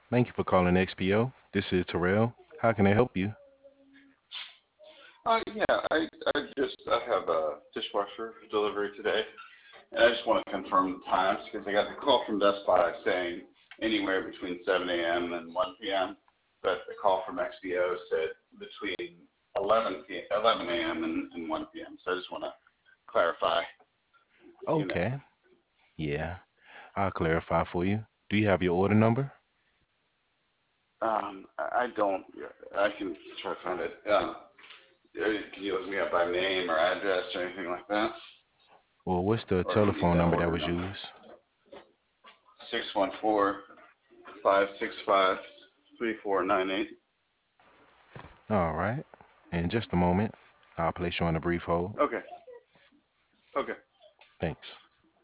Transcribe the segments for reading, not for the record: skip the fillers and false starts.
Thank you for calling XPO. This is Terrell. How can I help you? Yeah, I have a dishwasher delivery today, and I just want to confirm the times because I got a call from Best Buy saying anywhere between 7 a.m. and 1 p.m., but the call from XPO said between 11 a.m. and 1 p.m. So I just want to clarify, you know. Okay. Yeah, I'll clarify for you. Do you have your order number? I don't. I can try to find it. Can you look me up by name or address or anything like that? Or what's the Or do you need telephone that number that order was number? used? 614-565-3498. All right. In just a moment, I'll place you on a brief hold. Okay. Okay. Thanks.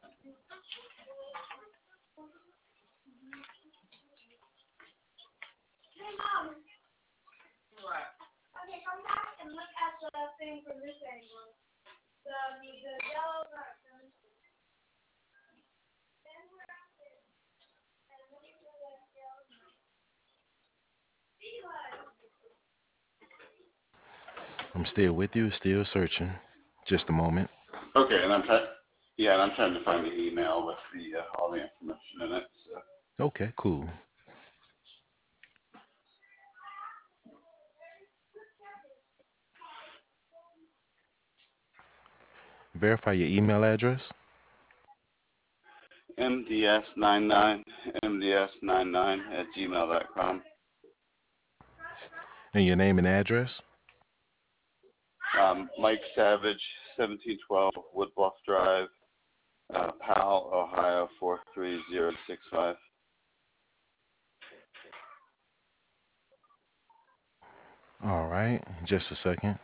I'm still with you, still searching. Just a moment. Okay, and I'm trying. Yeah, and I'm trying to find the email with the all the information in it. So. Okay, cool. Verify your email address MDS99 MDS99 at gmail.com. and your name and address. Mike Savage, 1712 Woodbluff Drive, Powell, Ohio 43065. All right, just a second.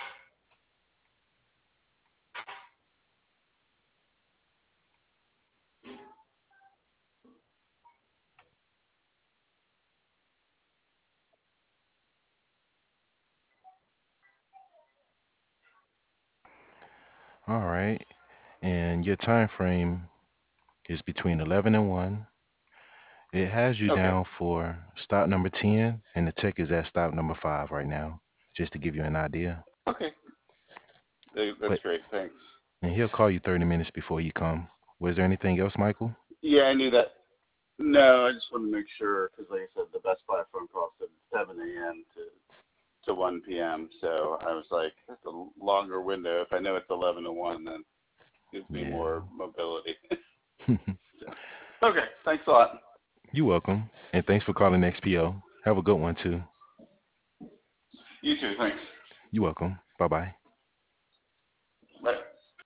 All right, and your time frame is between 11 and 1. It has you Okay. down for stop number 10, and the tech is at stop number 5 right now, just to give you an idea. Okay. That's But great. Thanks. and he'll call you 30 minutes before you come. Was there anything else, Michael? Yeah, I knew that. No, I just want to make sure because, like I said, the Best Buy phone call said 7 a.m. to 1 p.m. So I was like, that's a longer window. If I know it's 11 to 1, then it gives me Yeah. more mobility. So, okay, thanks a lot. You're welcome. And thanks for calling XPO. Have a good one, too. You too. Thanks. You're welcome. Bye bye. Bye.